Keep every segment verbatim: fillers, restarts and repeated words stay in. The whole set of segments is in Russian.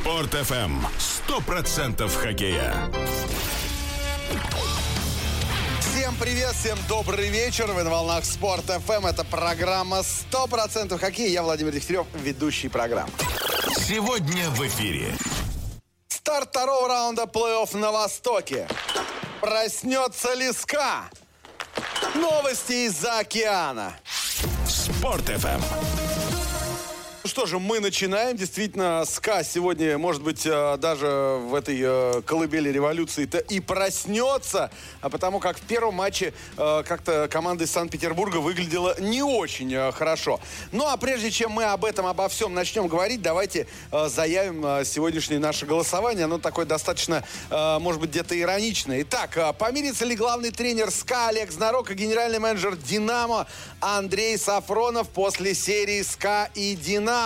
Спорт эф эм. Сто процентов хоккея. Всем привет, всем добрый вечер. Вы на волнах Спорт эф эм. Это программа «сто процентов хоккея». Я Владимир Дегтярев, ведущий программы. Сегодня в эфире. Старт второго раунда плей-офф на Востоке. Проснется ли СКА? Новости из-за океана. Спорт эф эм. Ну что же, мы начинаем. Действительно, СКА сегодня, может быть, даже в этой колыбели революции-то и проснется, а потому как в первом матче как-то команда из Санкт-Петербурга выглядела не очень хорошо. Ну, а прежде чем мы об этом, обо всем начнем говорить, давайте заявим сегодняшнее наше голосование. Оно такое достаточно, может быть, где-то ироничное. Итак, помирится ли главный тренер СКА Олег Знарок и генеральный менеджер «Динамо» Андрей Сафронов после серии СКА и «Динамо»?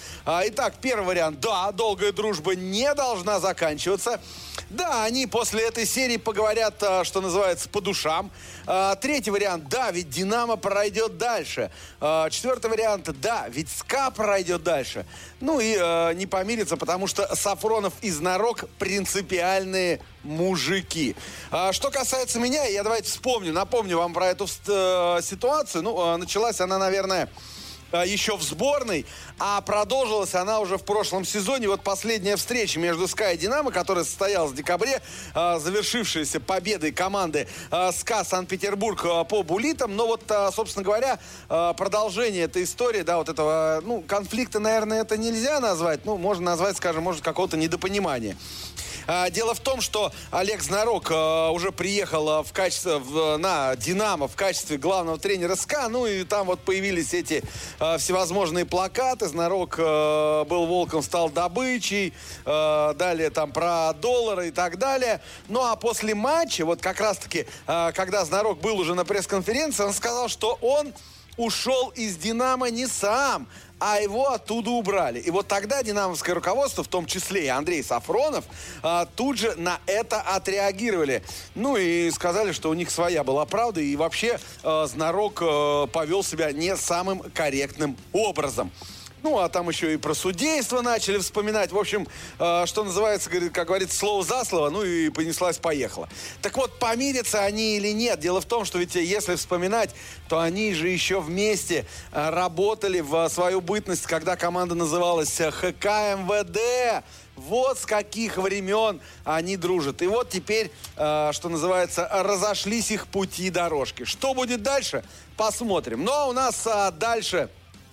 Итак, первый вариант. Да, долгая дружба не должна заканчиваться. Да, они после этой серии поговорят, что называется, по душам. Третий вариант. Да, ведь «Динамо» пройдет дальше. Четвертый вариант. Да, ведь СКА пройдет дальше. Ну и не помирятся, потому что Сафронов и Знарок принципиальные мужики. Что касается меня, я давайте вспомню, напомню вам про эту ситуацию. Ну, началась она, наверное, еще в сборной, а продолжилась она уже в прошлом сезоне. Вот последняя встреча между СКА и «Динамо», которая состоялась в декабре, завершившаяся победой команды СКА Санкт-Петербург по буллитам. Но вот, собственно говоря, продолжение этой истории, да, вот этого, ну, конфликта, наверное, это нельзя назвать. Ну, можно назвать, скажем, может, какого-то недопонимания. Дело в том, что Олег Знарок уже приехал в качестве, в, на «Динамо» в качестве главного тренера СКА. Ну и там вот появились эти всевозможные плакаты. Знарок был волком, стал добычей. Далее там про доллары и так далее. Ну а после матча, вот как раз-таки, когда Знарок был уже на пресс-конференции, он сказал, что он ушел из «Динамо» не сам, а его оттуда убрали. И вот тогда динамовское руководство, в том числе и Андрей Сафронов, тут же на это отреагировали. Ну и сказали, что у них своя была правда, и вообще Знарок повел себя не самым корректным образом. Ну, а там еще и про судейство начали вспоминать. В общем, э, что называется, как говорится, слово за слово, ну и понеслась-поехала. Так вот, помирятся они или нет? Дело в том, что ведь если вспоминать, то они же еще вместе э, работали в свою бытность, когда команда называлась ХК МВД. Вот с каких времен они дружат. И вот теперь, э, что называется, разошлись их пути и дорожки. Что будет дальше? Посмотрим. Ну, а у нас э, дальше...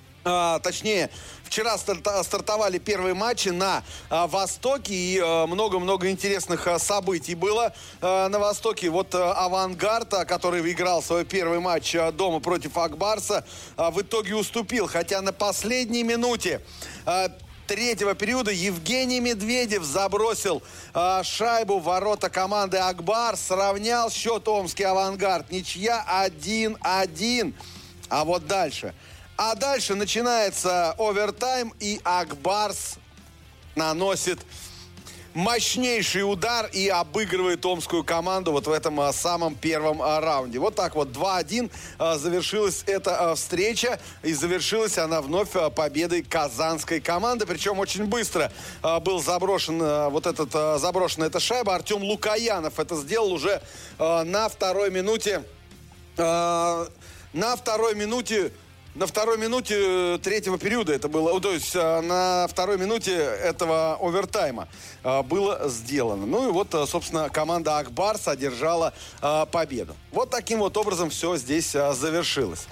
А, точнее, вчера старта- стартовали первые матчи на а, Востоке, и а, много-много интересных а, событий было а, на Востоке. Вот а, «Авангард», а, который выиграл свой первый матч а, дома против «Акбарса», а, в итоге уступил, хотя на последней минуте а, третьего периода Евгений Медведев забросил а, шайбу в ворота команды «Акбарс», сравнял счет омский «Авангард». Ничья один-один. А вот дальше... А дальше начинается овертайм, и «Акбарс» наносит мощнейший удар и обыгрывает омскую команду вот в этом а, самом первом а, раунде. Вот так вот два-один а, завершилась эта а, встреча, и завершилась она вновь а, победой казанской команды. Причем очень быстро а, был заброшен а, вот этот а, заброшена эта шайба. Артем Лукаянов это сделал уже а, на второй минуте а, на второй минуте На второй минуте третьего периода это было, то есть на второй минуте этого овертайма было сделано. Ну и вот, собственно, команда «Акбарс» одержала победу. Вот таким вот образом все здесь завершилось.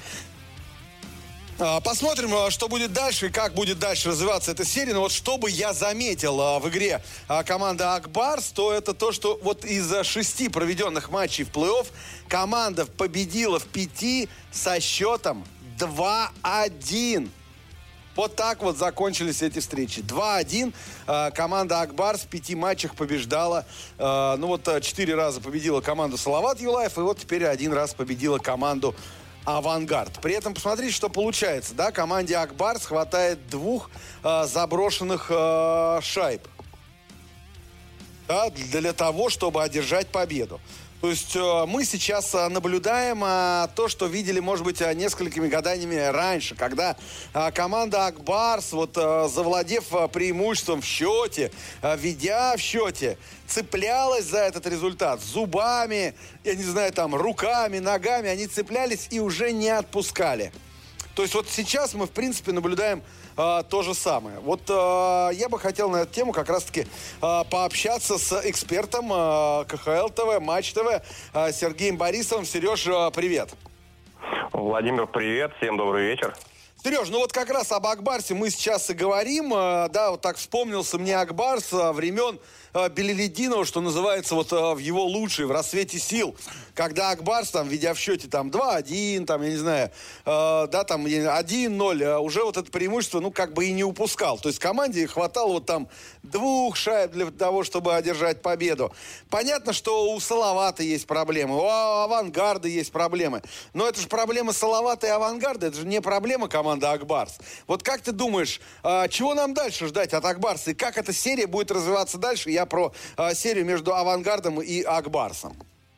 Посмотрим, что будет дальше и как будет дальше развиваться эта серия. Но вот что бы я заметил в игре команды «Акбарс», то это то, что вот из шести проведенных матчей в плей-офф команда победила в пяти со счетом два-один. Вот так вот закончились эти встречи. два-один. Команда «Акбарс» в пяти матчах побеждала. Ну вот четыре раза победила команду «Салават Юлаев», и вот теперь один раз победила команду «Авангард». При этом посмотрите, что получается. Да? Команде «Акбарс» хватает двух заброшенных шайб. Да, для того, чтобы одержать победу. То есть э, мы сейчас э, наблюдаем э, то, что видели, может быть, э, несколькими годами раньше, когда э, команда Акбарс, вот э, завладев э, преимуществом в счете, э, ведя в счете, цеплялась за этот результат зубами, я не знаю, там, руками, ногами, они цеплялись и уже не отпускали. То есть вот сейчас мы, в принципе, наблюдаем а, то же самое. Вот а, я бы хотел на эту тему как раз-таки а, пообщаться с экспертом а, ка ха эл тэ вэ, Матч ТВ а, Сергеем Борисовым. Сереж, а, привет. Владимир, привет. Всем добрый вечер. Сереж, ну вот как раз об Акбарсе мы сейчас и говорим. А, да, вот так вспомнился мне Акбарс а, времен а, Белелединова, что называется, вот а, в его лучшей, в расцвете сил. Когда Акбарс, там, ведя в счете там два-один, там, я не знаю, э, да, там один-ноль, э, уже вот это преимущество, ну, как бы и не упускал. То есть команде хватало вот там двух шайб для того, чтобы одержать победу. Понятно, что у Салавата есть проблемы, у Авангарда есть проблемы. Но это же проблема Салавата и Авангарда, это же не проблема команды Акбарс. Вот как ты думаешь, э, чего нам дальше ждать от Акбарса? И как эта серия будет развиваться дальше? Я про э, серию между Авангардом и Акбарсом.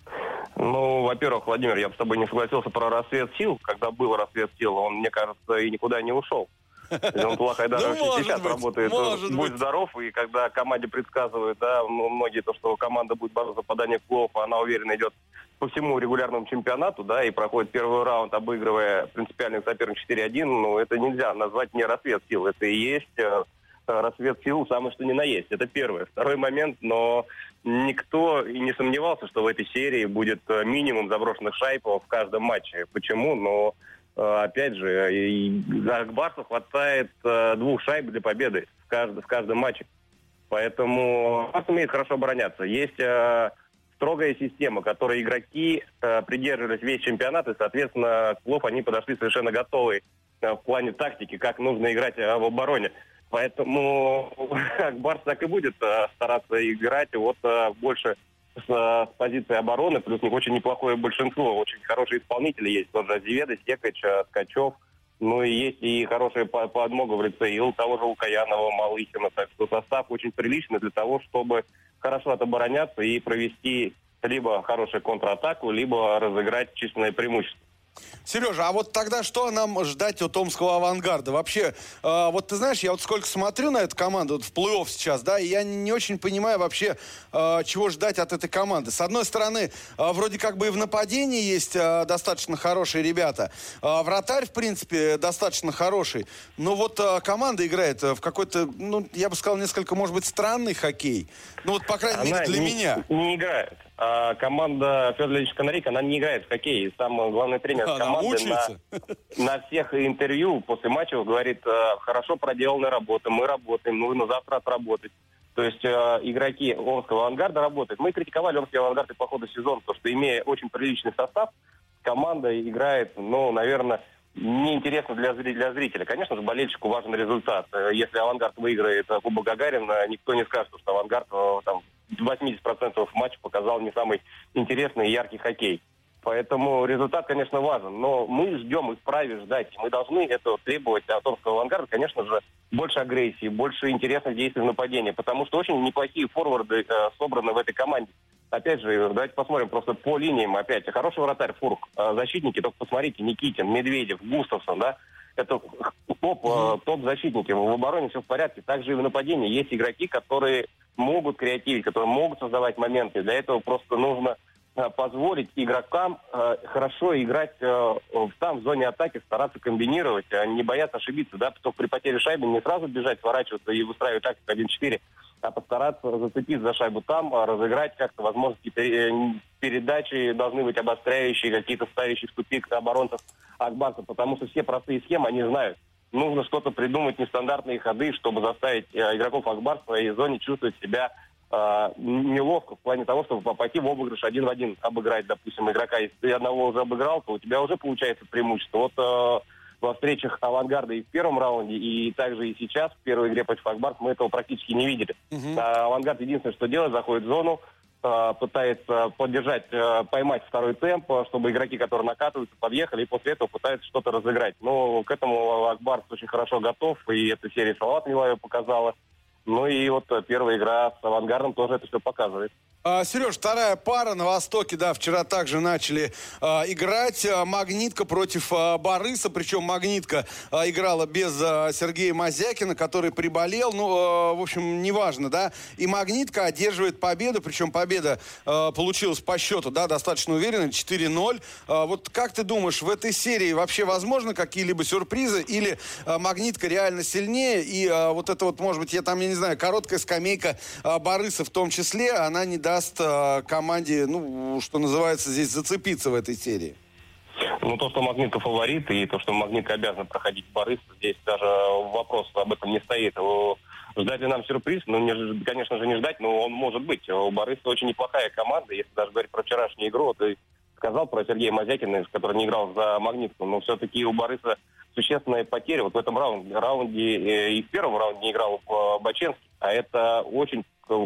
Ну, во-первых, Владимир, я бы с тобой не согласился про рассвет сил. Когда был рассвет сил, он, мне кажется, и никуда не ушел. Он плохо даже ну, сейчас быть, работает. Будь быть. здоров, и когда команде предсказывают, да, ну, многие то, что команда будет бороться за попадание в плей-офф, она уверенно идет по всему регулярному чемпионату, да, и проходит первый раунд, обыгрывая принципиальный соперник четыре-один, ну, это нельзя назвать не рассвет сил. Это и есть э, рассвет сил, самое что ни на есть. Это первое. Второй момент, но никто и не сомневался, что в этой серии будет минимум заброшенных шайб в каждом матче. Почему? Но, опять же, Акбарсу хватает двух шайб для победы в каждом, в каждом матче. Поэтому Акбарс умеет хорошо обороняться. Есть строгая система, которой игроки придерживались весь чемпионат, и, соответственно, к плей-оффу они подошли совершенно готовые в плане тактики, как нужно играть в обороне. Поэтому Акбарс так и будет а, стараться играть вот а, больше с, а, с позиции обороны, плюс у них очень неплохое большинство, очень хорошие исполнители есть, тот же Азеведа, Секач, Ткачев, ну и есть и хорошая подмога в лице и того же Лукаянова, Малыхина, так что состав очень приличный для того, чтобы хорошо отобороняться и провести либо хорошую контратаку, либо разыграть численное преимущество. Сережа, а вот тогда что нам ждать от Омского Авангарда? Вообще, э, вот ты знаешь, я вот сколько смотрю на эту команду вот в плей-офф сейчас, да, и я не очень понимаю вообще, э, чего ждать от этой команды. С одной стороны, э, вроде как бы и в нападении есть э, достаточно хорошие ребята. Э, вратарь, в принципе, достаточно хороший. Но вот э, команда играет в какой-то, ну, я бы сказал, несколько, может быть, странный хоккей. Ну, вот, по крайней Она мере, для не, меня. не играет. А команда Федора Ильича Канарейка, она не играет в хоккей. Сам главный тренер она команды на, на всех интервью после матча говорит: хорошо проделанная работа, мы работаем, нужно завтра отработать. То есть э, игроки Омского Авангарда работают. Мы критиковали Омский Авангард и по ходу сезона, потому что, имея очень приличный состав, команда играет, ну, наверное, неинтересно для, для зрителя. Конечно же, болельщику важен результат. Если Авангард выиграет Кубок Гагарина, никто не скажет, что Авангард там восемьдесят процентов матча показал не самый интересный и яркий хоккей. Поэтому результат, конечно, важен. Но мы ждем и вправе ждать. Мы должны это требовать от Омского Авангарда, конечно же, больше агрессии, больше интересных действий в нападении. Потому что очень неплохие форварды э, собраны в этой команде. Опять же, давайте посмотрим просто по линиям. Опять, хороший вратарь Фурк. Э, защитники, только посмотрите, Никитин, Медведев, Густавсон, да. Это топ, э, топ-защитники. В обороне все в порядке. Также и в нападении есть игроки, которые могут креативить, которые могут создавать моменты. Для этого просто нужно э, позволить игрокам э, хорошо играть э, там, в зоне атаки, стараться комбинировать, а не бояться ошибиться. Да? Только при потере шайбы не сразу бежать, сворачиваться и выстраивать тактику один-четыре, а постараться зацепить за шайбу там, разыграть как-то, возможно, какие-то передачи должны быть обостряющие, какие-то ставящие в тупик оборонцев Акбарса, потому что все простые схемы они знают. Нужно что-то придумать, нестандартные ходы, чтобы заставить э, игроков Акбарса в своей зоне чувствовать себя э, неловко в плане того, чтобы пойти в обыгрыш один в один, обыграть, допустим, игрока. Если ты одного уже обыграл, то у тебя уже получается преимущество. Вот э, во встречах Авангарда и в первом раунде, и также и сейчас, в первой игре против Акбарса, мы этого практически не видели. Uh-huh. А Авангард единственное, что делает, заходит в зону, пытается поддержать, поймать второй темп, чтобы игроки, которые накатываются, подъехали, и после этого пытаются что-то разыграть. Но к этому Акбарс очень хорошо готов, и эта серия Салават Милаева показала. Ну и вот первая игра с Авангардом тоже это все показывает. А, Сереж, вторая пара на Востоке, да, вчера также начали а, играть. А, Магнитка против а, Бориса, причем Магнитка а, играла без а, Сергея Мазякина, который приболел, ну, а, в общем, неважно, да. И Магнитка одерживает победу, причем победа а, получилась по счету, да, достаточно уверенно, четыре ноль. А, вот как ты думаешь, в этой серии вообще возможно какие-либо сюрпризы, или а, Магнитка реально сильнее, и а, вот это вот, может быть, я там, я не знаю, короткая скамейка а, Бориса в том числе, она не даст даст а, команде, ну, что называется, здесь зацепиться в этой серии? Ну, то, что Магнитка фаворит, и то, что Магнитка обязана проходить Борис, здесь даже вопрос об этом не стоит. Ждать ли нам сюрприз? Ну, не, конечно же, не ждать, но он может быть. У Бориса очень неплохая команда. Если даже говорить про вчерашнюю игру, ты сказал про Сергея Мазякина, который не играл за Магнитку, но все-таки у Бориса существенная потеря. Вот в этом раунде, раунде и в первом раунде не играл Баченский, а это очень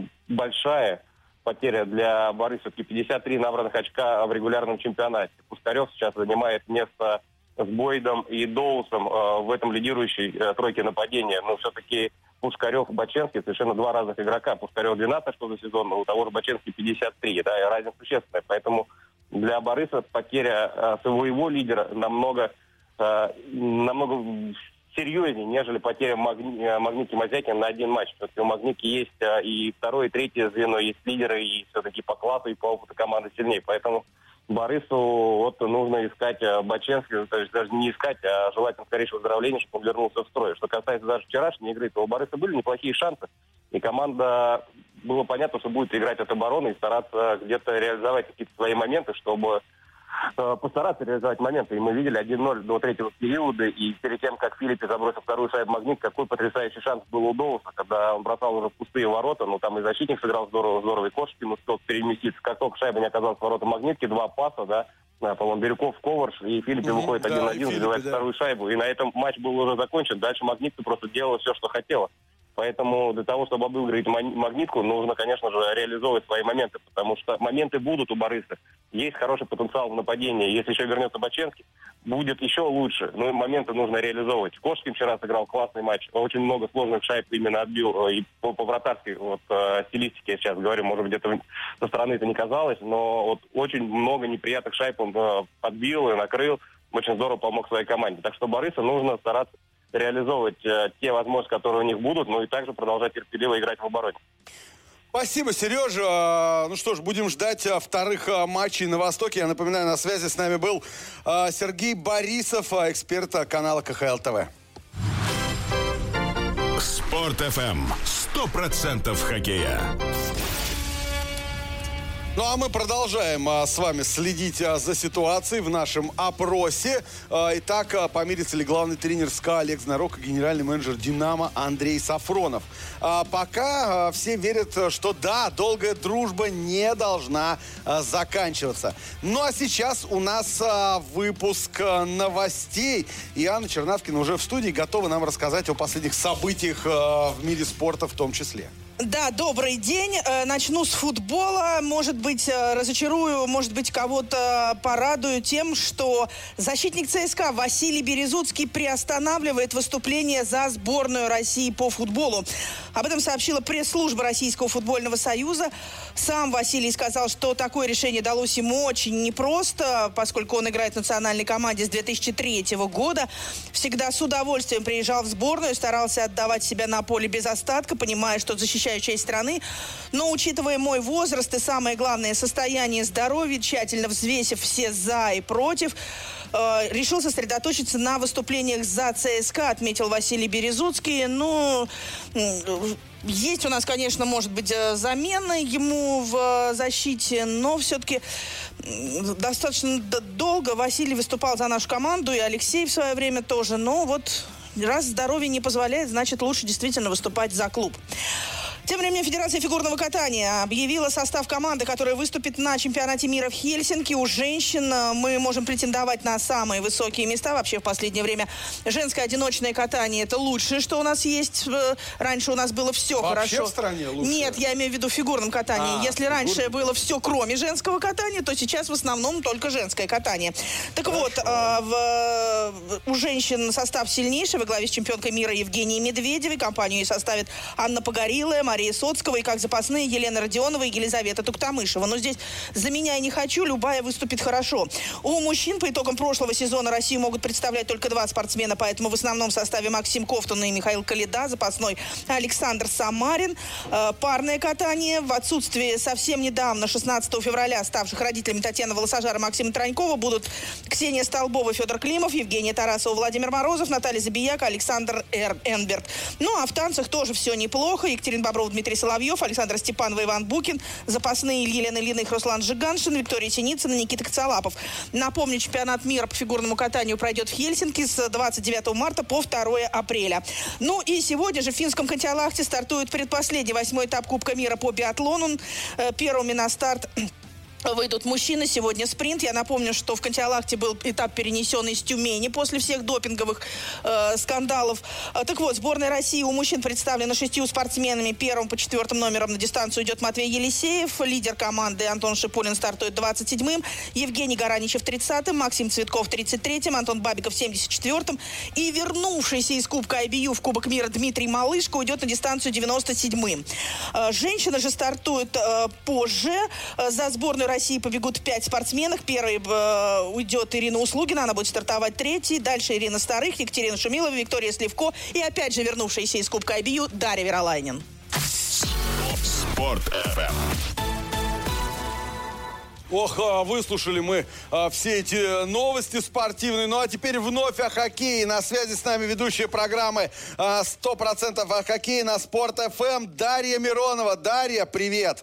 большая потеря для Бориса. пятьдесят три набранных очка в регулярном чемпионате. Пускарев сейчас занимает место с Бойдом и Доусом э, в этом лидирующей э, тройке нападения. Но все-таки Пускарев и Баченский совершенно два разных игрока. Пускарев двенадцать очков за сезон, а у того же Баченский пятьдесят три. Да, и разница существенная. Поэтому для Бориса потеря э, своего лидера намного, э, намного серьезнее, нежели потеря Магни... Магнитки Мазякина на один матч. Все-таки у Магнитки есть а, и второе, и третье звено, есть лидеры, и все-таки по классу, и по опыту команды сильнее. Поэтому Борису вот нужно искать а, Баченского, то есть даже не искать, а желательно скорейшего выздоровления, чтобы он вернулся в строй. Что касается даже вчерашней игры, то у Бориса были неплохие шансы, и команда, было понятно, что будет играть от обороны и стараться где-то реализовать какие-то свои моменты, чтобы постараться реализовать моменты. И мы видели один ноль до третьего периода, и перед тем, как Филиппе забросил вторую шайбу Магнит, какой потрясающий шанс был у Доуса, когда он бросал уже в пустые ворота, ну там и защитник сыграл здорово, здорово, и Кошкин успел переместиться. Как только шайба не оказалась в ворота Магнитки, два паса, да, по-моему, Бирюков, Коварш, и Филиппе mm-hmm, выходит один на один, забивает да. вторую шайбу. И на этом матч был уже закончен. Дальше Магнитка просто делала все, что хотела. Поэтому для того, чтобы обыграть Магнитку, нужно, конечно же, реализовывать свои моменты, потому что моменты будут у Бориса. Есть хороший потенциал в нападении. Если еще вернется Баченский, будет еще лучше. Но моменты нужно реализовывать. Кошкин вчера сыграл классный матч. Очень много сложных шайб именно отбил. И по, по вратарской вот, стилистике, я сейчас говорю, может быть, где-то со стороны это не казалось, но вот очень много неприятных шайб он отбил и накрыл. Очень здорово помог своей команде. Так что Бориса нужно стараться реализовывать э, те возможности, которые у них будут, но и также продолжать терпеливо играть в обороне. Спасибо, Сережа. Ну что ж, будем ждать вторых матчей на Востоке. Я напоминаю, на связи с нами был Сергей Борисов, эксперт канала ка ха эл тэ вэ. Спорт эф эм. Сто процентов хоккея. Ну, а мы продолжаем а, с вами следить а, за ситуацией в нашем опросе. А, итак, а, помирится ли главный тренер СКА Олег Знарок и генеральный менеджер «Динамо» Андрей Сафронов? А, пока а, все верят, что да, долгая дружба не должна а, заканчиваться. Ну, а сейчас у нас а, выпуск а, новостей. И Анна Чернавкина уже в студии готова нам рассказать о последних событиях а, в мире спорта в том числе. Да, добрый день. Начну с футбола. Может быть, разочарую, может быть, кого-то порадую тем, что защитник ЦСКА Василий Березуцкий приостанавливает выступление за сборную России по футболу. Об этом сообщила пресс-служба Российского футбольного союза. Сам Василий сказал, что такое решение далось ему очень непросто, поскольку он играет в национальной команде с две тысячи третьего года. Всегда с удовольствием приезжал в сборную, старался отдавать себя на поле без остатка, понимая, что защищает часть страны. Но, учитывая мой возраст и, самое главное, состояние здоровья, тщательно взвесив все «за» и «против», э, решил сосредоточиться на выступлениях за ЦСКА, отметил Василий Березуцкий. Ну, есть у нас, конечно, может быть, замена ему в защите, но все-таки достаточно долго Василий выступал за нашу команду, и Алексей в свое время тоже. Но вот раз здоровье не позволяет, значит, лучше действительно выступать за клуб. Тем временем Федерация фигурного катания объявила состав команды, которая выступит на чемпионате мира в Хельсинки. У женщин мы можем претендовать на самые высокие места. Вообще в последнее время женское одиночное катание – это лучшее, что у нас есть. Раньше у нас было все Вообще хорошо. В стране лучше? Нет, я имею в виду в фигурном катании. А, Если фигур... раньше было все, кроме женского катания, то сейчас в основном только женское катание. Так хорошо. вот, в, у женщин состав сильнейший во главе с чемпионкой мира Евгенией Медведевой. Компанию составит Анна Погорелая, Мария Соцкого и как запасные Елена Родионова и Елизавета Туктамышева. Но здесь заменяй не хочу, любая выступит хорошо. У мужчин по итогам прошлого сезона Россию могут представлять только два спортсмена, поэтому в основном составе Максим Ковтун и Михаил Калида, запасной Александр Самарин. Э, парное катание в отсутствие совсем недавно, шестнадцатого февраля, ставших родителями Татьяны Волосожар и Максима Тронькова, будут Ксения Столбова, Федор Климов, Евгения Тарасова, Владимир Морозов, Наталья Забияк, Александр Эр- Энберт. Ну, а в танцах тоже все неплохо. Екатерина Боброва, Дмитрий Соловьев, Александр Степанова, Иван Букин, запасные Елена Ильиных, Руслан Жиганшин, Виктория Синицына, Никита Коцалапов. Напомню, чемпионат мира по фигурному катанию пройдет в Хельсинки с двадцать девятого марта по второго апреля. Ну и сегодня же в финском Контиолахте стартует предпоследний восьмой этап Кубка мира по биатлону. Первыми на старт выйдут мужчины. Сегодня спринт. Я напомню, что в Контиолахте был этап перенесен из Тюмени после всех допинговых э, скандалов. А, так вот, сборная России у мужчин представлена шестью спортсменами. Первым по четвертым номерам на дистанцию идет Матвей Елисеев. Лидер команды Антон Шипулин стартует двадцать седьмым. Евгений Гараничев тридцатым. Максим Цветков тридцать третьим. Антон Бабиков семьдесят четвёртым. И вернувшийся из Кубка ай би ю в Кубок мира Дмитрий Малышко уйдет на дистанцию девяносто седьмым. Э, женщины же стартуют э, позже. Э, за сборную России России побегут пять спортсменок. Первой э, уйдет Ирина Услугина, она будет стартовать третьей. Дальше Ирина Старых, Екатерина Шумилова, Виктория Сливко и опять же вернувшаяся из Кубка ай би ю Дарья Веролайнин. Спорт эф эм. Ох, выслушали мы а, все эти новости спортивные. Ну а теперь вновь о хоккее. На связи с нами ведущая программы а, сто процентов о хоккее на Спорт эф эм Дарья Миронова. Дарья, привет!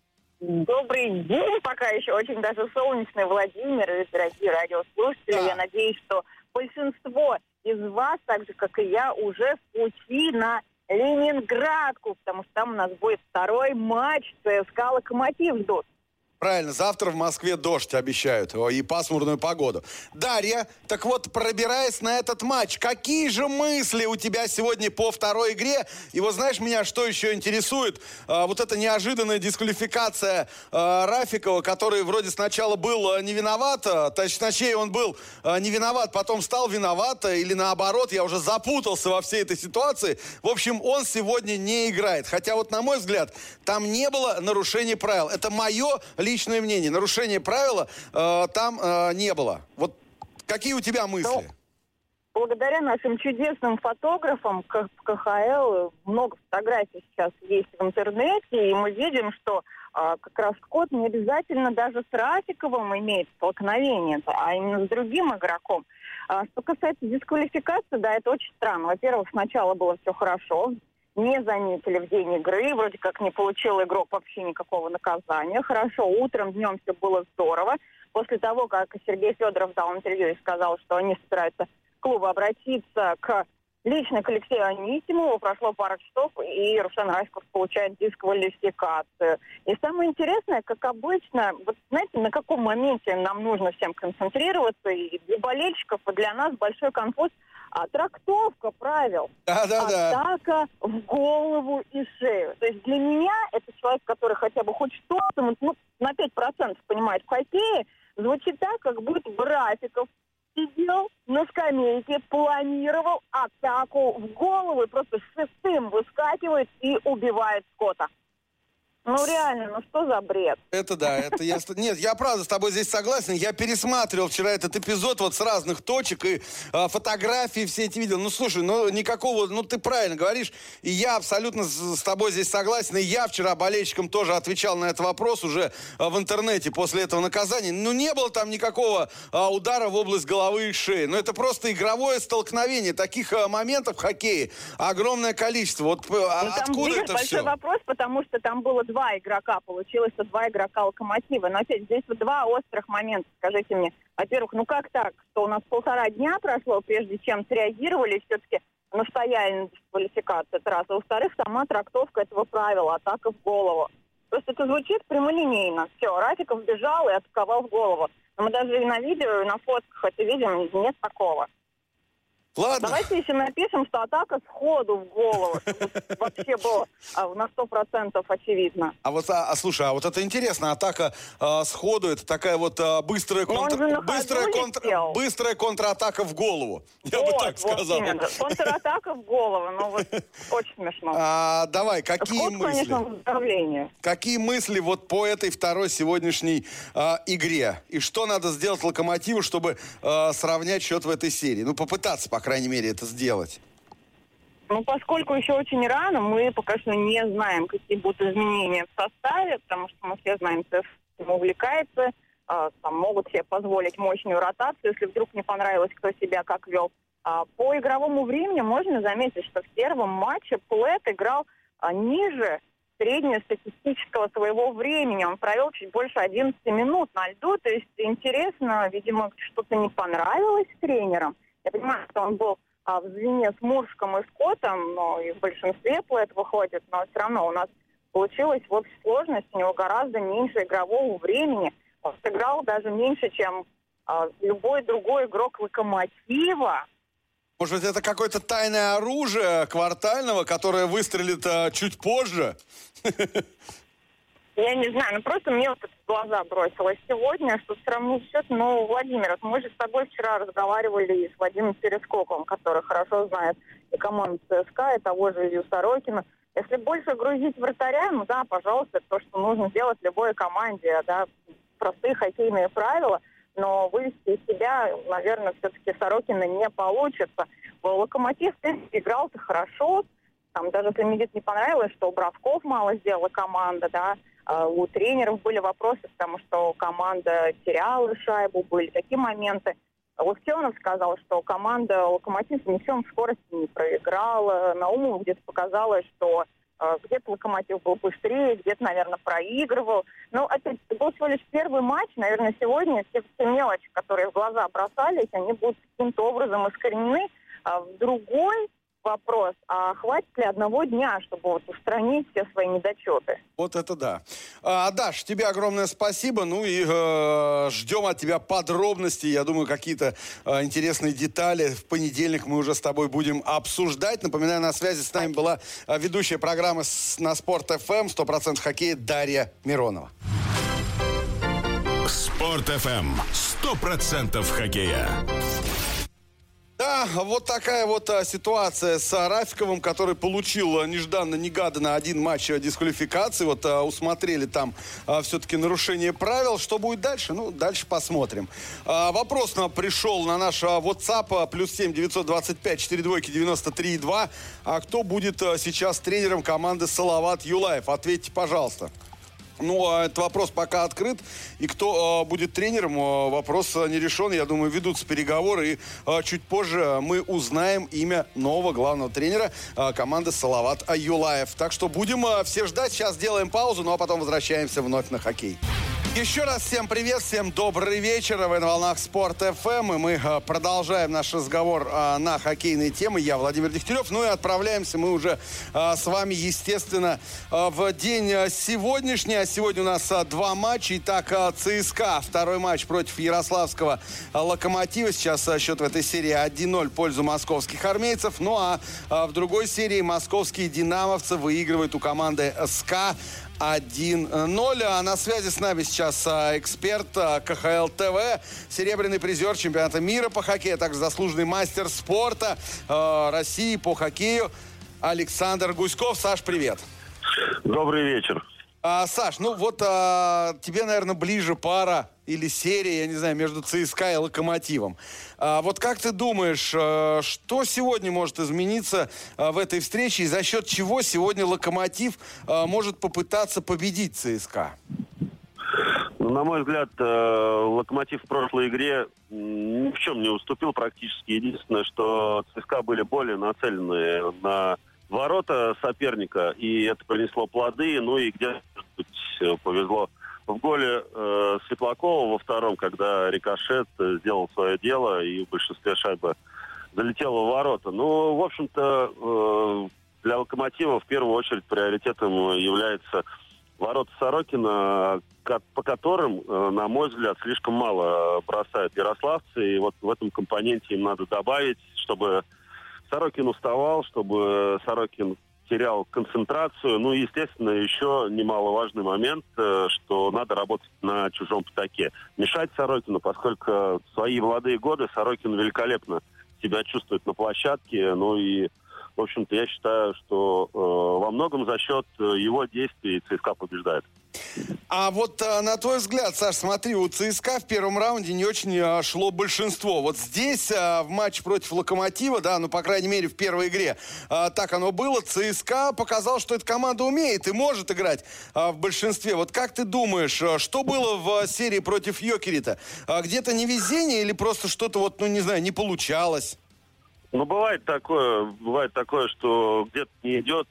Добрый день, пока еще очень даже солнечный, Владимир и дорогие радиослушатели. Да. Я надеюсь, что большинство из вас, так же, как и я, уже в пути на Ленинградку, потому что там у нас будет второй матч ЦСКА «Локомотив» ждут. Правильно, завтра в Москве дождь обещают и пасмурную погоду. Дарья, так вот, пробираясь на этот матч, какие же мысли у тебя сегодня по второй игре? И вот знаешь, меня что еще интересует? А, вот эта неожиданная дисквалификация а, Рафикова, который вроде сначала был а, не виноват, а, точнее он был а, не виноват, потом стал виноват, а, или наоборот, я уже запутался во всей этой ситуации. В общем, он сегодня не играет. Хотя вот, на мой взгляд, там не было нарушения правил. Это мое личное мнение. Нарушения правила э, там э, не было. Вот какие у тебя мысли? Ну, благодаря нашим чудесным фотографам в ка ха эл много фотографий сейчас есть в интернете, и мы видим, что э, как раз Скотт не обязательно даже с Рафиковым имеет столкновение, а именно с другим игроком. А что касается дисквалификации, да, это очень странно. Во-первых, сначала было все хорошо, не заметили в день игры, вроде как не получил игрок вообще никакого наказания. Хорошо, утром, днем все было здорово. После того, как Сергей Федоров дал интервью и сказал, что они собираются к клубу обратиться к лично к Алексею Анисимову, прошло пара часов, и Рушан Рафиков получает дисквалификацию. И самое интересное, как обычно, вот знаете, на каком моменте нам нужно всем концентрироваться, и для болельщиков, и для нас большой конфуз, а трактовка правил. Да, да, да. Атака в голову и шею. То есть для меня, это человек, который хотя бы хоть что-то, ну, на пять процентов понимает в хоккее, звучит так, как будто бы Рафиков сидел на скамейке, планировал атаку в голову и просто шестым выскакивает и убивает Скотта. Ну реально, ну что за бред? Это да, это я... Нет, я правда с тобой здесь согласен. Я пересматривал вчера этот эпизод вот с разных точек и э, фотографии все эти видел. Ну слушай, ну никакого... Ну ты правильно говоришь. И я абсолютно с, с тобой здесь согласен. И я вчера болельщикам тоже отвечал на этот вопрос уже э, в интернете после этого наказания. Ну не было там никакого э, удара в область головы и шеи. Но это просто игровое столкновение. Таких э, моментов в хоккее огромное количество. Вот э, ну, там, откуда видишь, это большой все? вопрос, потому что там было два игрока, получилось, что два игрока Локомотива. Но опять здесь вот два острых момента, скажите мне. Во-первых, ну как так, что у нас полтора дня прошло, прежде чем среагировали, и все-таки настояли на дисквалификацию, это раз. А во-вторых, сама трактовка этого правила, атака в голову. Просто это звучит прямолинейно. Все, Рафиков бежал и атаковал в голову. Но мы даже и на видео, и на фотках это видим, нет такого. Ладно. Давайте еще напишем, что атака сходу в голову. Чтобы вообще было а, на сто процентов очевидно. А вот, а, а, слушай, а вот это интересно, атака а, сходу, это такая вот а, быстрая, контр... быстрая, контр... быстрая контратака в голову. Я вот, бы так вот сказал. Именно. Контратака в голову, ну вот очень смешно. А, давай, какие Сход, мысли? конечно, выздоровление. Какие мысли вот по этой второй сегодняшней а, игре? И что надо сделать Локомотиву, чтобы а, сравнять счет в этой серии? Ну, попытаться, по крайней мере, это сделать. Ну, поскольку еще очень рано, мы пока что не знаем, какие будут изменения в составе, потому что мы все знаем, что ЦСКА увлекается, а, там, могут себе позволить мощную ротацию, если вдруг не понравилось, кто себя как вел. А, по игровому времени можно заметить, что в первом матче Плэт играл а, ниже среднестатистического своего времени. Он провел чуть больше одиннадцати минут на льду, то есть интересно, видимо, что-то не понравилось тренерам. Я понимаю, что он был а, в звене с Муршком и Скоттом, но и в большинстве Плэт выходит, но все равно у нас получилось в общей сложности у него гораздо меньше игрового времени. Он сыграл даже меньше, чем а, любой другой игрок Локомотива. Может быть, это какое-то тайное оружие Квартального, которое выстрелит а, чуть позже? Я не знаю, ну просто мне вот это в глаза бросилось сегодня, что сравнить счет, ну, Владимир, мы же с тобой вчера разговаривали и с Вадимом Перескоковым, который хорошо знает и команду ЦСКА, и того же Илью Сорокина. Если больше грузить вратаря, ну да, пожалуйста, это то, что нужно делать любой команде, да, простые хоккейные правила, но вывести из себя, наверное, все-таки Сорокина не получится. Локомотив, в принципе, играл-то хорошо, там даже если мне не понравилось, что бросков мало сделала команда, да, у тренеров были вопросы, потому что команда теряла шайбу, были такие моменты. Локтионов сказал, что команда «Локомотив» с мячом в скорости не проиграла. Наумов где-то показалось, что э, где-то «Локомотив» был быстрее, где-то, наверное, проигрывал. Но опять, это был всего лишь первый матч. Наверное, сегодня все, все мелочи, которые в глаза бросались, они будут каким-то образом искоренены. А в другой вопрос, а хватит ли одного дня, чтобы вот устранить все свои недочеты? Вот это да. А, Даш, тебе огромное спасибо. Ну и э, ждем от тебя подробностей. Я думаю, какие-то э, интересные детали в понедельник мы уже с тобой будем обсуждать. Напоминаю, на связи с нами была э, ведущая программы с, на Спорт эф эм «сто процентов хоккея» Дарья Миронова. Спорт эф эм «сто процентов хоккея». Да, вот такая вот а, ситуация с а, Рафиковым, который получил а, нежданно-негаданно один матч а, дисквалификации. Вот а, усмотрели там а, все-таки нарушение правил. Что будет дальше? Ну, дальше посмотрим. А, вопрос нам пришел на наш а, WhatsApp а, плюс семь девятьсот двадцать пять сорок два девяносто три два. А кто будет а, сейчас тренером команды Салават Юлаев? Ответьте, пожалуйста. Ну, этот вопрос пока открыт. И кто э, будет тренером, э, вопрос э, не решен. Я думаю, ведутся переговоры. И э, чуть позже мы узнаем имя нового главного тренера э, команды Салават Юлаев. Так что будем э, все ждать. Сейчас сделаем паузу, ну а потом возвращаемся вновь на хоккей. Еще раз всем привет, всем добрый вечер. Вы на волнах Спорт эф эм. И мы э, продолжаем наш разговор э, на хоккейные темы. Я Владимир Дегтярев. Ну и отправляемся мы уже э, с вами, естественно, э, в день э, сегодняшний. А сегодня у нас э, два матча. Итак, э, ЦСКА. Второй матч против Ярославского э, Локомотива. Сейчас э, счет в этой серии один ноль в пользу московских армейцев. Ну а э, в другой серии московские динамовцы выигрывают у команды СКА один ноль. А на связи с нами сейчас а, эксперт а, ка ха эл ТВ, серебряный призер чемпионата мира по хоккею, а также заслуженный мастер спорта а, России по хоккею Александр Гуськов. Саш, привет. Добрый вечер. А, Саш, ну вот а, тебе, наверное, ближе пара или серия, я не знаю, между ЦСКА и Локомотивом. А, вот как ты думаешь, а, что сегодня может измениться а, в этой встрече и за счет чего сегодня Локомотив а, может попытаться победить ЦСКА? Ну, на мой взгляд, Локомотив в прошлой игре ни в чем не уступил практически. Единственное, что ЦСКА были более нацелены на ворота соперника, и это принесло плоды. Ну и где, может быть, повезло в голе э, Светлакова во втором, когда рикошет сделал свое дело, и в большинстве шайба залетела в ворота. Ну, в общем-то, э, для Локомотива в первую очередь приоритетом является ворота Сорокина, по которым, на мой взгляд, слишком мало бросают ярославцы. И вот в этом компоненте им надо добавить, чтобы Сорокин уставал, чтобы Сорокин терял концентрацию. Ну и, естественно, еще немаловажный момент, что надо работать на чужом пятаке. Мешать Сорокину, поскольку в свои молодые годы Сорокин великолепно себя чувствует на площадке. Ну и, в общем-то, я считаю, что э, во многом за счет его действий ЦСКА побеждает. А вот а, на твой взгляд, Саш, смотри, у ЦСКА в первом раунде не очень а, шло большинство. Вот здесь а, в матче против Локомотива, да, ну, по крайней мере, в первой игре а, так оно было, ЦСКА показал, что эта команда умеет и может играть а, в большинстве. Вот как ты думаешь, а, что было в а, серии против Йокерита? А, где-то невезение или просто что-то, вот, ну, не знаю, не получалось? Ну, бывает такое, бывает такое, что где-то не идет,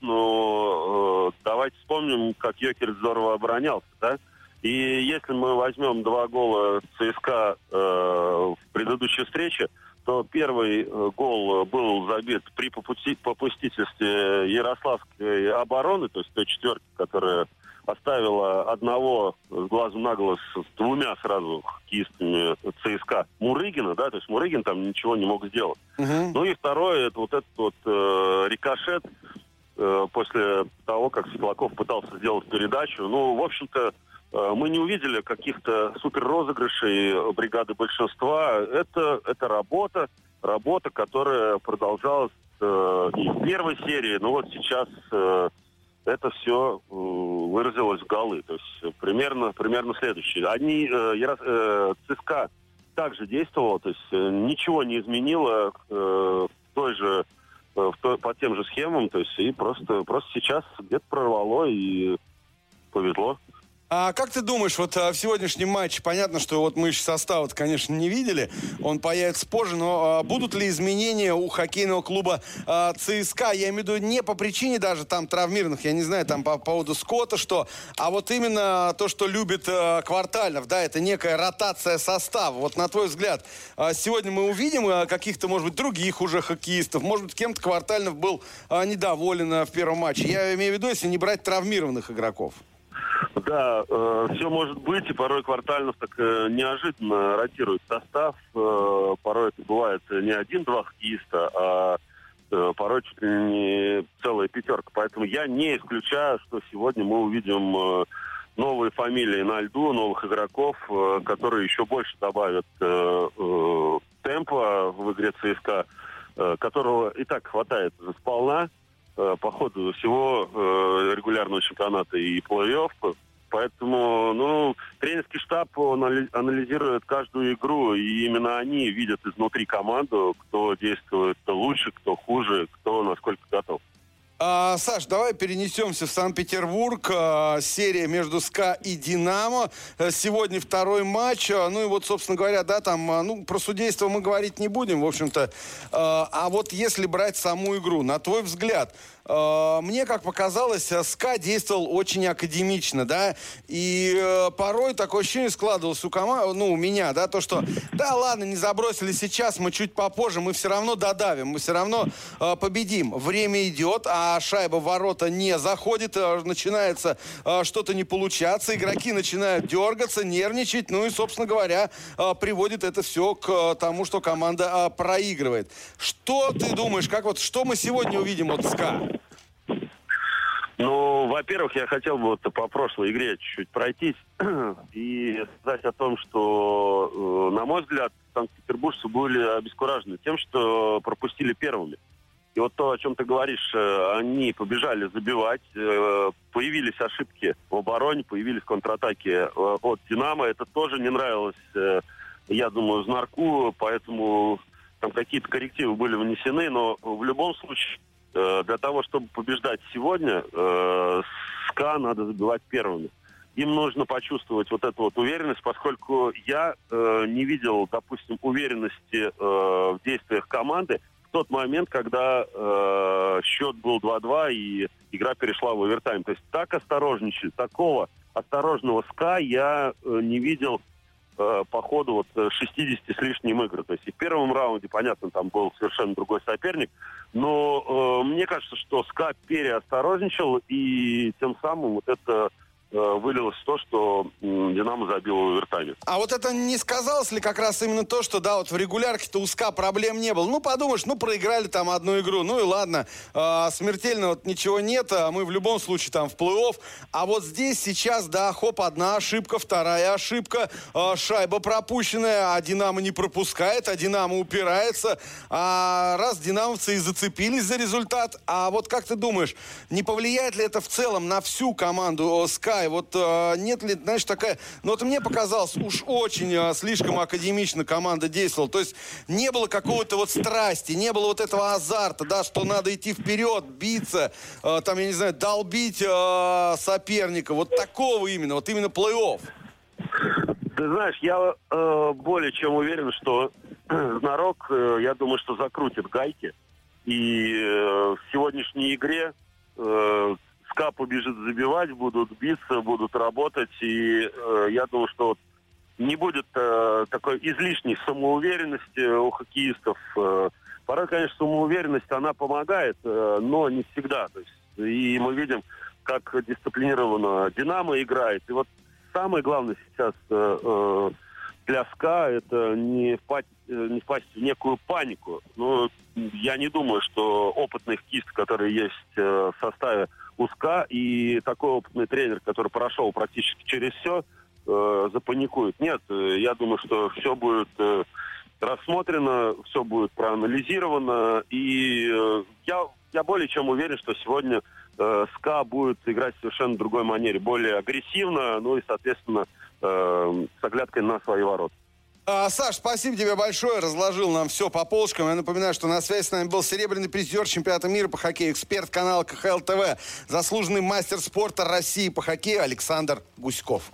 но э, давайте вспомним, как Йокерит здорово оборонялся, да? И если мы возьмем два гола ЦСКА э, в предыдущей встрече, то первый э, гол был забит при попути- попустительстве ярославской обороны, то есть той четверки, которая оставила одного с глазу на глаз с двумя сразу хоккеистами ЦСКА Мурыгина, да, то есть Мурыгин там ничего не мог сделать. Uh-huh. Ну и второе, это вот этот вот э, рикошет э, после того, как Светлаков пытался сделать передачу. Ну, в общем-то, э, мы не увидели каких-то супер розыгрышей бригады большинства. Это, это работа, работа, которая продолжалась э, и в первой серии, ну вот сейчас... Э, это все э, выразилось в голы. То есть примерно, примерно следующее. Они, э, Ярос, э, ЦСКА также действовала, то есть э, ничего не изменило э, в той же, э, в той, по тем же схемам. То есть и просто, просто сейчас где-то прорвало и повезло. А как ты думаешь, вот а, в сегодняшнем матче, понятно, что вот мы еще состав, конечно, не видели, он появится позже, но а, будут ли изменения у хоккейного клуба а, ЦСКА? Я имею в виду не по причине даже там травмированных, я не знаю, там по поводу Скотта что, а вот именно то, что любит а, Квартальнов, да, это некая ротация состава. Вот на твой взгляд, а, сегодня мы увидим а, каких-то, может быть, других уже хоккеистов, может быть, кем-то Квартальнов был а, недоволен а, в первом матче. Я имею в виду, если не брать травмированных игроков. Да, э, все может быть, и порой Квартальнов так э, неожиданно ротирует состав. Э, порой это бывает не один-два хоккеиста, а э, порой чуть ли не целая пятерка. Поэтому я не исключаю, что сегодня мы увидим э, новые фамилии на льду, новых игроков, э, которые еще больше добавят э, э, темпа в игре ЦСКА, э, которого и так хватает сполна по ходу всего э, регулярного чемпионата и плей-офф. Поэтому, ну, тренерский штаб он анализирует каждую игру, и именно они видят изнутри команду, кто действует лучше, кто хуже, кто насколько готов. А, Саш, давай перенесемся в Санкт-Петербург. А, серия между СКА и Динамо. А, сегодня второй матч. А, ну и вот, собственно говоря, да, там, а, ну, про судейство мы говорить не будем, в общем-то. А, а вот если брать саму игру, на твой взгляд, а, мне, как показалось, СКА действовал очень академично, да, и а, порой такое ощущение складывалось у команды, ну, у меня, да, то, что, да, ладно, не забросили сейчас, мы чуть попозже, мы все равно додавим, мы все равно а, победим. Время идет, а А шайба в ворота не заходит, начинается а, что-то не получаться, игроки начинают дергаться, нервничать, ну и, собственно говоря, а, приводит это все к а, тому, что команда а, проигрывает. Что ты думаешь, как вот, что мы сегодня увидим от СКА? Ну, во-первых, я хотел бы вот по прошлой игре чуть-чуть пройтись и сказать о том, что, э, на мой взгляд, санкт-петербуржцы были обескуражены тем, что пропустили первыми. И вот то, о чем ты говоришь, они побежали забивать, появились ошибки в обороне, появились контратаки от «Динамо». Это тоже не нравилось, я думаю, Знарку, поэтому там какие-то коррективы были внесены. Но в любом случае, для того, чтобы побеждать сегодня, СКА надо забивать первыми. Им нужно почувствовать вот эту вот уверенность, поскольку я не видел, допустим, уверенности в действиях команды в тот момент, когда э, счет был два-два и игра перешла в овертайм. То есть так осторожничали, такого осторожного СКА я э, не видел э, по ходу вот шестидесяти с лишним игр. То есть и в первом раунде, понятно, там был совершенно другой соперник, но э, мне кажется, что СКА переосторожничал, и тем самым вот это вылилось в то, что «Динамо» забило в овертайме. А вот это не сказалось ли как раз именно то, что, да, вот в регулярке-то у СКА проблем не было? Ну, подумаешь, ну, проиграли там одну игру, ну и ладно, э, смертельно вот ничего нет, а мы в любом случае там в плей-офф. А вот здесь сейчас, да, хоп, одна ошибка, вторая ошибка, э, шайба пропущенная, а «Динамо» не пропускает, а «Динамо» упирается. А раз «Динамовцы» и зацепились за результат, а вот как ты думаешь, не повлияет ли это в целом на всю команду СКА? И вот э, нет ли, знаешь, такая... Ну, вот мне показалось, уж очень э, слишком академично команда действовала. То есть не было какого-то вот страсти, не было вот этого азарта, да, что надо идти вперед, биться, э, там, я не знаю, долбить э, соперника. Вот такого именно, вот именно плей-офф. Ты знаешь, я э, более чем уверен, что Знарок, э, я думаю, что закрутит гайки. И э, в сегодняшней игре... Э, СКА побежит забивать, будут биться, будут работать. И э, я думаю, что вот не будет э, такой излишней самоуверенности у хоккеистов. Э, порой, конечно, самоуверенность, она помогает, э, но не всегда. То есть, и мы видим, как дисциплинированно «Динамо» играет. И вот самое главное сейчас э, э, для СКА — это не впасть, э, не впасть в некую панику. Но я не думаю, что опытный хоккеист, который есть э, в составе УСКА, и такой опытный тренер, который прошел практически через все, э, запаникует. Нет, э, я думаю, что все будет э, рассмотрено, все будет проанализировано, и э, я, я более чем уверен, что сегодня э, СКА будет играть в совершенно другой манере, более агрессивно, ну и, соответственно, э, с оглядкой на свои ворота. А, Саш, спасибо тебе большое, разложил нам все по полочкам. Я напоминаю, что на связи с нами был серебряный призер чемпионата мира по хоккею, эксперт канала КХЛ ТВ, заслуженный мастер спорта России по хоккею Александр Гуськов.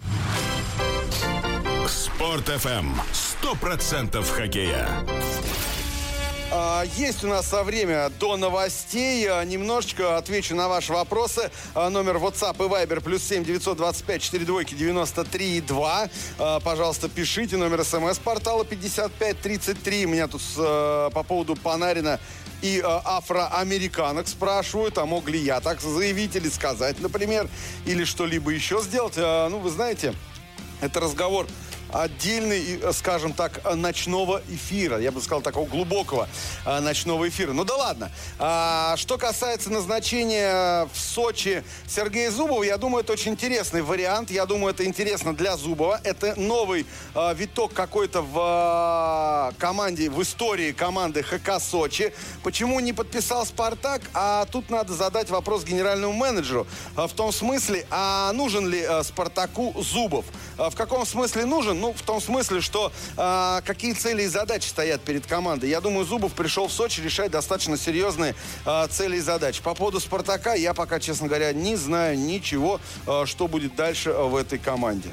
Спорт эф эм. Сто процентов хоккея. Есть у нас время до новостей. Немножечко отвечу на ваши вопросы. Номер WhatsApp и Viber плюс семь девятьсот двадцать пять сорок два девяносто три два. Пожалуйста, пишите. Номер СМС-портала пятьдесят пять тридцать три. Меня тут по поводу Панарина и афроамериканок спрашивают, а мог ли я так заявить или сказать, например, или что-либо еще сделать. Ну, вы знаете, это разговор отдельный, скажем так, ночного эфира. Я бы сказал, такого глубокого а, ночного эфира. Ну да ладно. А, что касается назначения в Сочи Сергея Зубова, я думаю, это очень интересный вариант. Я думаю, это интересно для Зубова. Это новый а, виток какой-то в а, команде, в истории команды ХК Сочи. Почему не подписал Спартак? А тут надо задать вопрос генеральному менеджеру. А, в том смысле, а нужен ли а, Спартаку Зубов? А, в каком смысле нужен? Ну, в том смысле, что э, какие цели и задачи стоят перед командой. Я думаю, Зубов пришел в Сочи решать достаточно серьезные э, цели и задачи. По поводу «Спартака» я пока, честно говоря, не знаю ничего, э, что будет дальше э, в этой команде.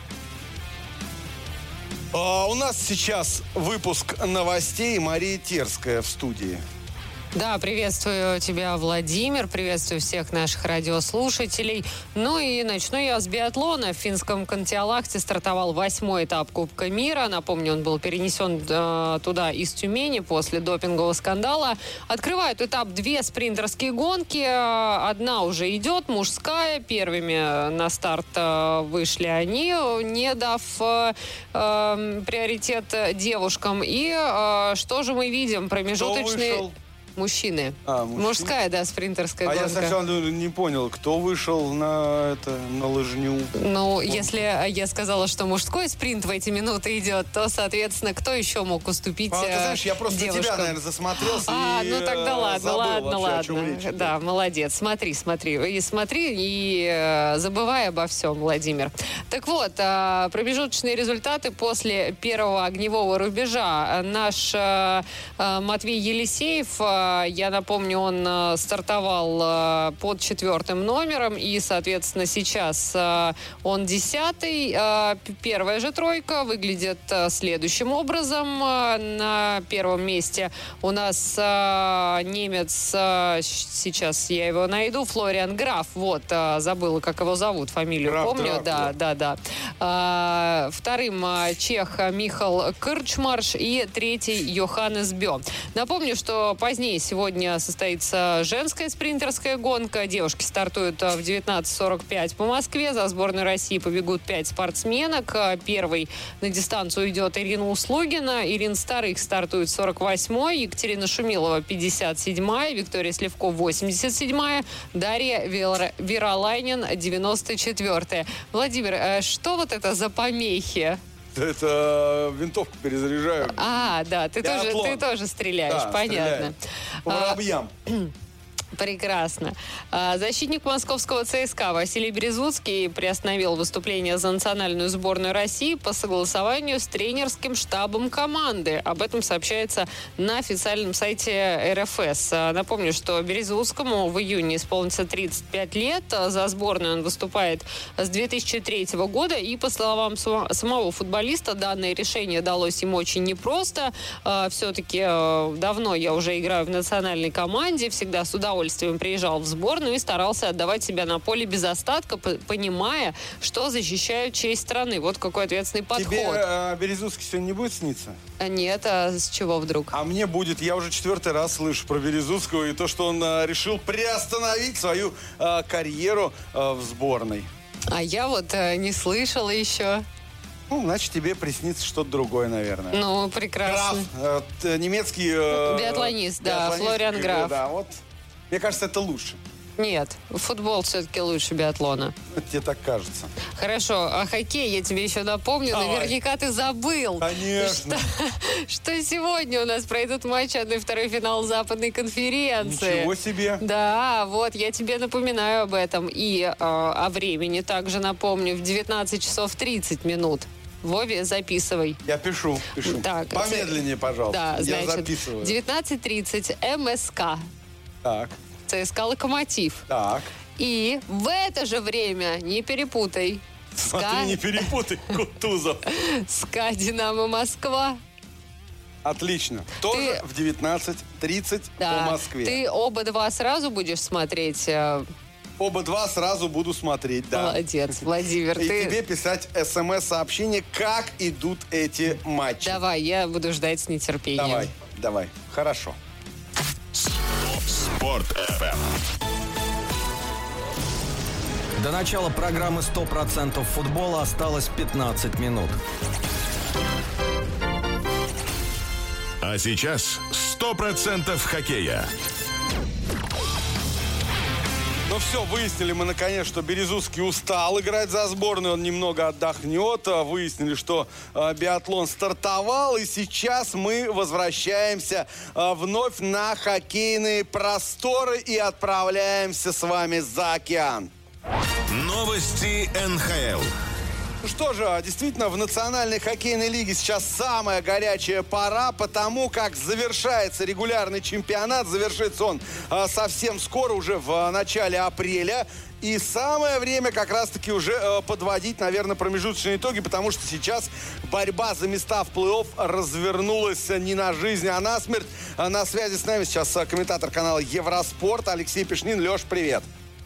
Э, у нас сейчас выпуск новостей. Мария Терская в студии. Да, приветствую тебя, Владимир, приветствую всех наших радиослушателей. Ну и начну я с биатлона. В финском Контиолахте стартовал восьмой этап Кубка мира. Напомню, он был перенесен э, туда из Тюмени после допингового скандала. Открывают этап две спринтерские гонки. Одна уже идет, мужская. Первыми на старт э, вышли они, не дав э, э, приоритет девушкам. И э, что же мы видим? Промежуточные... Мужчины. А, мужчины. Мужская, да, спринтерская а гонка. А я сначала не понял, кто вышел на, это, на лыжню. Ну, Он... если я сказала, что мужской спринт в эти минуты идет, то, соответственно, кто еще мог уступить девушкам? А, ты знаешь, я просто на тебя, наверное, засмотрелся. А, и, ну тогда ладно, ладно, вообще, ладно. Речь, да, да, молодец. Смотри, смотри. И смотри, и э, забывай обо всем, Владимир. Так вот, э, промежуточные результаты после первого огневого рубежа. Наш э, э, Матвей Елисеев, э, я напомню, он э, стартовал э, под четвертым номером, и, соответственно, сейчас э, он десятый. Э, первая же тройка выглядит э, следующим образом. Э, на первом месте у нас э, немец, э, сейчас я его найду, Флориан Граф. Вот, э, забыла, как его зовут, фамилию Граф, помню. Граф, да, да, да. Э, вторым э, чех Михал Кырчмарш и третий Йоханнес Бё. Напомню, что позднее дней сегодня состоится женская спринтерская гонка. Девушки стартуют в девятнадцать сорок пять по Москве. За сборную России побегут пять спортсменок. Первой на дистанцию идет Ирина Услугина. Ирина Старых стартует сорок восьмой. Екатерина Шумилова пятьдесят седьмая. Виктория Сливко восемьдесят седьмая. Дарья Веролайнин девяносто четвёртая. Владимир, что вот это за помехи? Это винтовку перезаряжаю. А, да, ты, тоже, ты тоже стреляешь, да, понятно. Стреляю. По воробьям. Прекрасно. Защитник московского ЦСКА Василий Березуцкий приостановил выступление за национальную сборную России по согласованию с тренерским штабом команды. Об этом сообщается на официальном сайте эр эф эс. Напомню, что Березуцкому в июне исполнится тридцать пять лет. За сборную он выступает с две тысячи третьего года. И, по словам самого футболиста, данное решение далось ему очень непросто. Все-таки давно я уже играю в национальной команде. Всегда с удовольствием приезжал в сборную и старался отдавать себя на поле без остатка, понимая, что защищаю честь страны. Вот какой ответственный подход. Тебе э, Березуцкий сегодня не будет сниться? Нет, а с чего вдруг? А мне будет. Я уже четвертый раз слышу про Березуцкого и то, что он э, решил приостановить свою э, карьеру э, в сборной. А я вот э, не слышала еще. Ну, значит, тебе приснится что-то другое, наверное. Ну, прекрасно. Граф, э, немецкий... Э, биатлонист, да, Флориан Граф. Да, вот. Мне кажется, это лучше. Нет, футбол все-таки лучше биатлона. Тебе так кажется. Хорошо, а хоккей я тебе еще напомню. Давай. Наверняка ты забыл. Конечно. Что, что сегодня у нас пройдут матчи одна и второй финал Западной конференции. Ничего себе. Да, вот, я тебе напоминаю об этом. И э, о времени также напомню. В девятнадцать часов тридцать минут. Вове, записывай. Я пишу, пишу. Так, помедленнее, пожалуйста. Да, я значит, записываю. девятнадцать тридцать эм эс ка. Так. ЦСКА «Локомотив». Так. И в это же время, не перепутай. Смотри, СКА... не перепутай, Кутузов. СКА «Динамо Москва». Отлично. Тоже ты... в девятнадцать тридцать да. по Москве. Ты оба два сразу будешь смотреть? Оба два сразу буду смотреть, да. Молодец, Владимир. И ты... тебе писать смс-сообщение, как идут эти матчи. Давай, я буду ждать с нетерпением. Давай, давай. Хорошо. Спорт эф эм. До начала программы сто процентов футбола осталось пятнадцать минут. А сейчас сто процентов хоккея. Ну все, выяснили мы наконец, что Березуцкий устал играть за сборную, он немного отдохнет. Выяснили, что э, биатлон стартовал, и сейчас мы возвращаемся э, вновь на хоккейные просторы и отправляемся с вами за океан. Новости эн ха эл. Ну что же, действительно, в Национальной хоккейной лиге сейчас самая горячая пора, потому как завершается регулярный чемпионат. Завершится он а, совсем скоро, уже в а, начале апреля. И самое время как раз-таки уже э, подводить, наверное, промежуточные итоги, потому что сейчас борьба за места в плей-офф развернулась не на жизнь, а на смерть. А на связи с нами сейчас комментатор канала Евроспорт Алексей Пешнин. Леш, привет.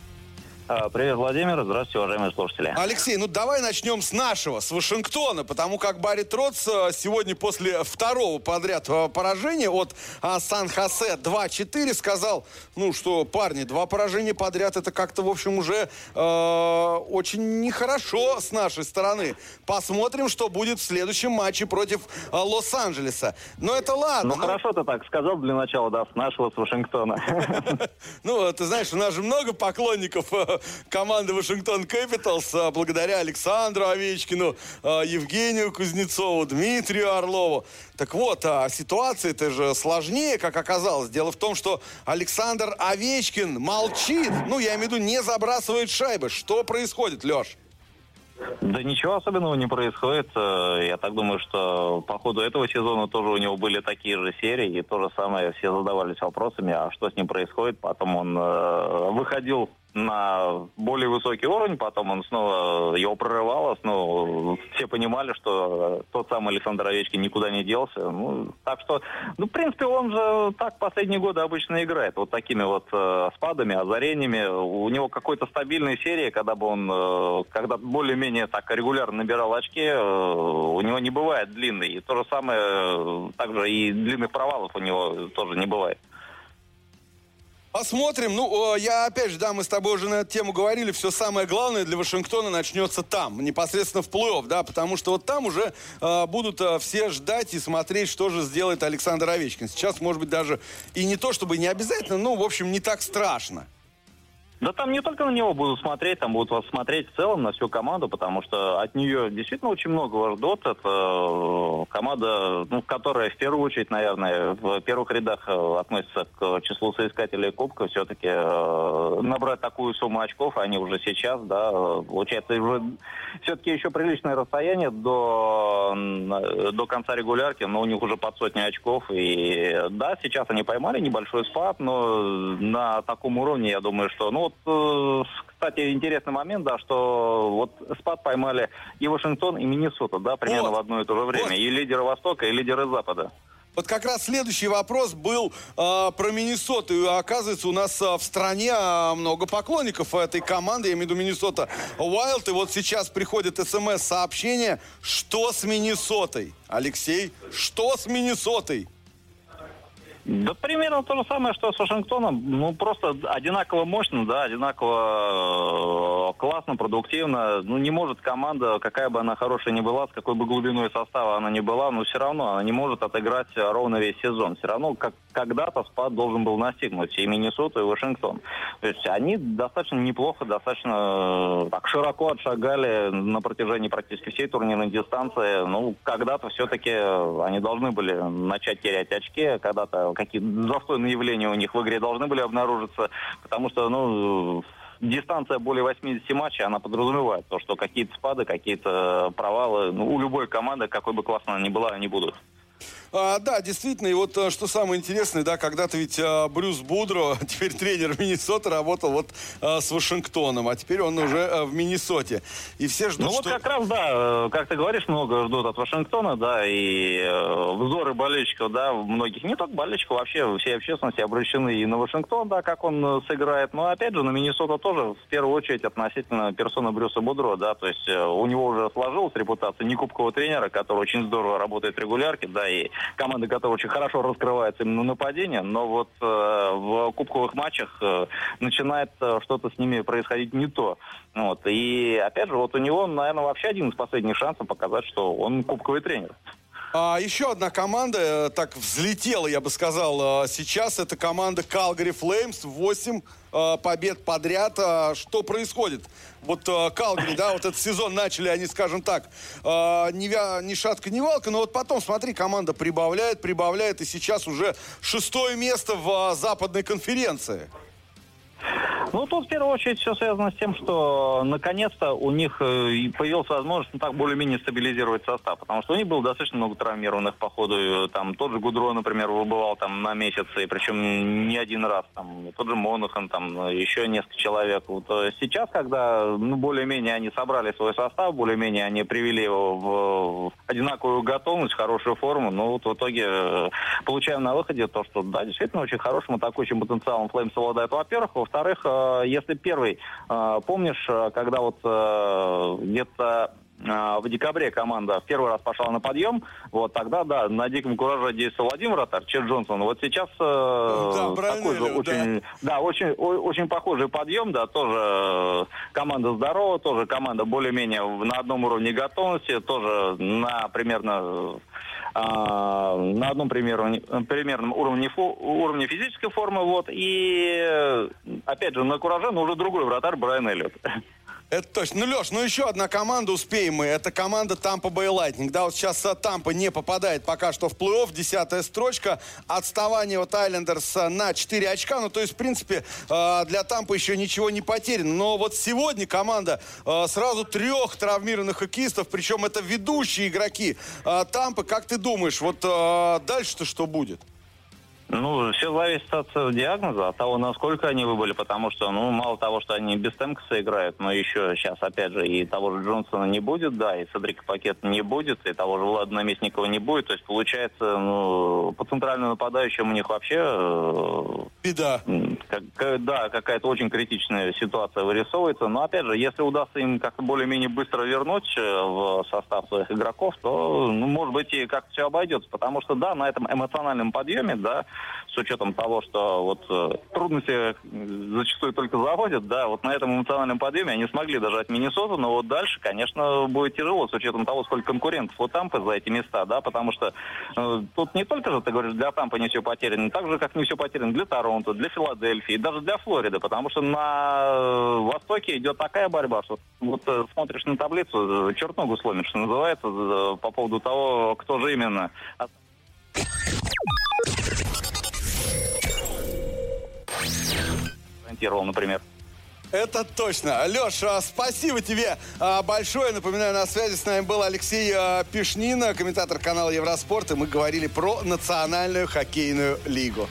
Привет, Владимир. Здравствуйте, уважаемые слушатели. Алексей, ну давай начнем с нашего, с Вашингтона, потому как Барри Тротс сегодня после второго подряд поражения от Сан-Хосе два-четыре сказал, ну что, парни, два поражения подряд, это как-то, в общем, уже э, очень нехорошо с нашей стороны. Посмотрим, что будет в следующем матче против э, Лос-Анджелеса. Но это ладно. Ну, хорошо ты так сказал для начала, да, с нашего, с Вашингтона. Ну, ты знаешь, у нас же много поклонников команды Вашингтон Кэпиталс, благодаря Александру Овечкину, Евгению Кузнецову, Дмитрию Орлову. Так вот, ситуация-то же сложнее, как оказалось. Дело в том, что Александр Овечкин молчит. Ну, я имею в виду, не забрасывает шайбы. Что происходит, Леш? Да ничего особенного не происходит. Я так думаю, что по ходу этого сезона тоже у него были такие же серии, и то же самое все задавались вопросами, а что с ним происходит. Потом он э, выходил на более высокий уровень, потом он снова его прорывало, снова все понимали, что тот самый Александр Овечкин никуда не делся. Ну, так что, ну, в принципе, он же так последние годы обычно играет, вот такими вот э, спадами, озарениями. У него какой-то стабильной серии, когда бы он, э, когда более-менее так регулярно набирал очки, э, у него не бывает длинный. И то же самое, э, также и длинных провалов у него тоже не бывает. Посмотрим. Ну, я опять же, да, мы с тобой уже на эту тему говорили, все самое главное для Вашингтона начнется там, непосредственно в плей-офф, да, потому что вот там уже э, будут э, все ждать и смотреть, что же сделает Александр Овечкин. Сейчас, может быть, даже и не то, чтобы не обязательно, но, в общем, не так страшно. Да там не только на него будут смотреть, там будут вас смотреть в целом на всю команду, потому что от нее действительно очень многого ждут. Это команда, ну, которая в первую очередь, наверное, в первых рядах относится к числу соискателей Кубка. Все-таки э, набрать такую сумму очков, они уже сейчас, да, получается, уже все-таки еще приличное расстояние до, до конца регулярки, но у них уже под сотню очков. И да, сейчас они поймали небольшой спад, но на таком уровне, я думаю, что, ну, вот, кстати, интересный момент, да, что вот спад поймали и Вашингтон, и Миннесота, да, примерно вот в одно и то же время. Вот. И лидеры Востока, и лидеры Запада. Вот как раз следующий вопрос был э, про Миннесоту. И, оказывается, у нас э, в стране э, много поклонников этой команды. Я имею в виду Миннесота Уайлд. И вот сейчас приходит смс-сообщение, что с Миннесотой. Алексей, что с Миннесотой? Да примерно то же самое, что с Вашингтоном. Ну, просто одинаково мощно, да, одинаково э, классно, продуктивно. Ну, не может команда, какая бы она хорошая ни была, с какой бы глубиной состава она ни была, но все равно она не может отыграть ровно весь сезон. Все равно как, когда-то спад должен был настигнуть и Миннесоту, и Вашингтон. То есть они достаточно неплохо, достаточно так широко отшагали на протяжении практически всей турнирной дистанции. Ну, когда-то все-таки они должны были начать терять очки, когда-то какие-то застойные явления у них в игре должны были обнаружиться, потому что, ну, дистанция более восьмидесяти матчей, она подразумевает то, что какие-то спады, какие-то провалы, ну, у любой команды, какой бы классной она ни была, они будут. А, да, действительно, и вот что самое интересное, да, когда-то ведь а, Брюс Будро, теперь тренер Миннесоты, работал вот а, с Вашингтоном, а теперь он уже а, в Миннесоте. И все ждут, ну что... вот как раз, да, как ты говоришь, много ждут от Вашингтона, да, и э, взоры болельщиков, да, многих, не только болельщиков, вообще всей общественности обращены и на Вашингтон, да, как он сыграет, но опять же на Миннесоту тоже, в первую очередь, относительно персоны Брюса Будро, да, то есть э, у него уже сложилась репутация некубкового тренера, который очень здорово работает в регулярке, да, и команда, которая очень хорошо раскрывается именно нападение, но вот э, в кубковых матчах э, начинает э, что-то с ними происходить не то. Вот. И опять же, вот у него, наверное, вообще один из последних шансов показать, что он кубковый тренер. А, еще одна команда так взлетела, я бы сказал, сейчас. Это команда Calgary Flames. восемь а, побед подряд. А, что происходит? Вот Calgary, да, вот этот сезон начали они, скажем так, а, ни, ни шатка, ни валка. Но вот потом, смотри, команда прибавляет, прибавляет. И сейчас уже шестое место в а, западной конференции. Ну, тут в первую очередь все связано с тем, что наконец-то у них появилась возможность, ну, так более-менее стабилизировать состав, потому что у них было достаточно много травмированных по ходу, там тот же Гудро, например, выбывал там на месяц, и причем не один раз, там тот же Монахан, там еще несколько человек. Вот сейчас, когда, ну, более-менее они собрали свой состав, более-менее они привели его в одинаковую готовность, хорошую форму, но вот в итоге получаем на выходе то, что, да, действительно очень хорошим атакующим потенциалом Флеймс обладает, во-первых. Во-вторых, если первый, помнишь, когда вот где-то в декабре команда в первый раз пошла на подъем, вот тогда, да, на диком кураже действовал один вратарь, Чет Джонсон. Вот сейчас да, такой же очень, да, да очень, очень похожий подъем, да, тоже команда здорова, тоже команда более-менее на одном уровне готовности, тоже на примерно... на одном примерно, примерном уровне, уровне физической формы, вот, и опять же на кураже, но уже другой вратарь Брайан Эллиот. Это точно. Ну, Леш, ну еще одна команда, успеем мы. Это команда Tampa Bay Lightning. Да, вот сейчас Тампа не попадает пока что в плей-офф. Десятая строчка. Отставание от Айлендерс на четыре очка. Ну, то есть, в принципе, для Тампы еще ничего не потеряно. Но вот сегодня команда сразу трех травмированных хоккеистов, причем это ведущие игроки Тампы. Как ты думаешь, вот дальше-то что будет? Ну, все зависит от диагноза, от того, насколько они выбыли, потому что, ну, мало того, что они без Темкаса играют, но еще сейчас, опять же, и того же Джонсона не будет, да, и Седрика Пакета не будет, и того же Влада Наместникова не будет, то есть, получается, ну, по центральному нападающему у них вообще... Беда. Как, да, какая-то очень критичная ситуация вырисовывается, но, опять же, если удастся им как-то более-менее быстро вернуть в состав своих игроков, то, ну, может быть, и как-то все обойдется, потому что, да, на этом эмоциональном подъеме, да, с учетом того, что вот э, трудности зачастую только заводят, да, вот на этом эмоциональном подъеме они смогли даже от Миннесоты, но вот дальше, конечно, будет тяжело с учетом того, сколько конкурентов у Тампы за эти места, да, потому что э, тут не только же, ты говоришь, для Тампы не все потеряно, так же, как не все потеряно для Торонто, для Филадельфии, даже для Флориды, потому что на Востоке идет такая борьба, что вот э, смотришь на таблицу, э, черт ногу сломишь, что называется, э, по поводу того, кто же именно. Гарантировал, например. Это точно. Леша, спасибо тебе а, большое. Напоминаю, на связи с нами был Алексей а, Пишнин, комментатор канала Евроспорт, и мы говорили про Национальную хоккейную лигу.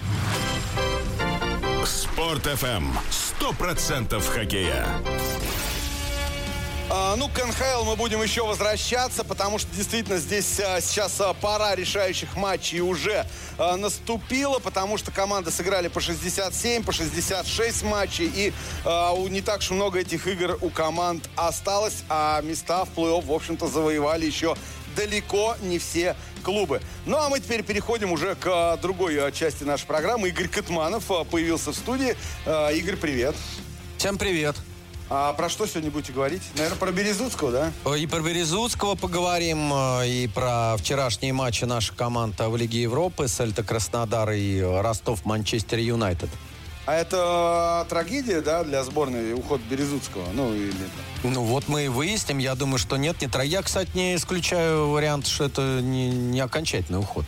Спорт эф эм. Сто процентов хоккея. А, ну, к эн ха эл мы будем еще возвращаться, потому что действительно здесь а, сейчас а, пора решающих матчей уже а, наступила, потому что команды сыграли по шестьдесят семь, по шестьдесят шесть матчей, и а, у, не так уж много этих игр у команд осталось, а места в плей-офф, в общем-то, завоевали еще далеко не все клубы. Ну, а мы теперь переходим уже к а, другой а, части нашей программы. Игорь Катманов а, появился в студии. А, Игорь, привет. Всем привет. А про что сегодня будете говорить? Наверное, про Березутского, да? И про Березутского поговорим, и про вчерашние матчи нашей команды в Лиге Европы, Сельта Краснодар и Ростов Манчестер Юнайтед. А это трагедия, да, для сборной, уход Березутского? Ну, или... Ну, вот мы и выясним. Я думаю, что нет, не трагедия. Я, кстати, не исключаю вариант, что это не, не окончательный уход.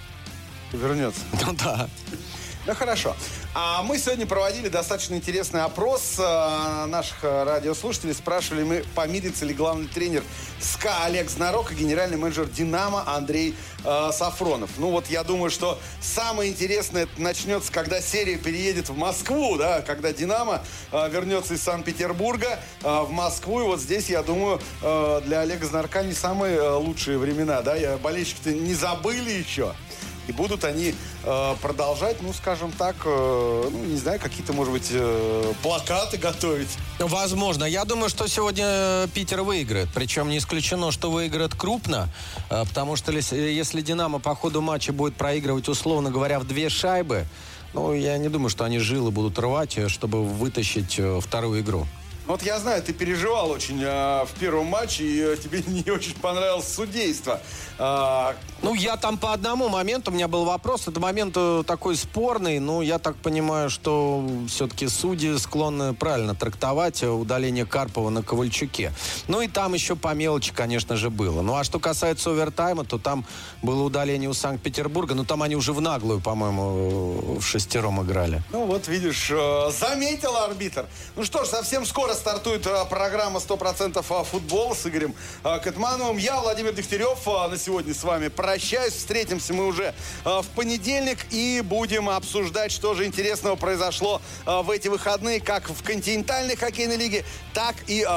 Вернется. Ну, да. Ну, хорошо. А мы сегодня проводили достаточно интересный опрос э, наших радиослушателей. Спрашивали мы, помирится ли главный тренер СКА Олег Знарок и генеральный менеджер «Динамо» Андрей э, Сафронов. Ну, вот я думаю, что самое интересное начнется, когда серия переедет в Москву, да, когда «Динамо» э, вернется из Санкт-Петербурга э, в Москву. И вот здесь, я думаю, э, для Олега Знарка не самые э, лучшие времена, да. Я, болельщики-то не забыли еще. И будут они э, продолжать, ну, скажем так, э, ну, не знаю, какие-то, может быть, э, плакаты готовить. Возможно. Я думаю, что сегодня Питер выиграет. Причем не исключено, что выиграет крупно. Э, потому что если, если «Динамо» по ходу матча будет проигрывать, условно говоря, в две шайбы, ну, я не думаю, что они жилы будут рвать, чтобы вытащить э, вторую игру. Вот я знаю, ты переживал очень э, в первом матче, и э, тебе не очень понравилось судейство. А... Ну, я там по одному моменту, у меня был вопрос, это момент э, такой спорный, но я так понимаю, что все-таки судьи склонны правильно трактовать удаление Карпова на Ковальчуке. Ну, и там еще по мелочи, конечно же, было. Ну, а что касается овертайма, то там было удаление у Санкт-Петербурга, но там они уже в наглую, по-моему, в шестером играли. Ну, вот видишь, э, заметил арбитр. Ну что ж, совсем скоро стартует э, программа «сто процентов футбола» с Игорем э, Катмановым. Я, Владимир Дегтярев, э, на сегодня с вами прощаюсь. Встретимся мы уже э, в понедельник и будем обсуждать, что же интересного произошло э, в эти выходные, как в континентальной хоккейной лиге, так и э,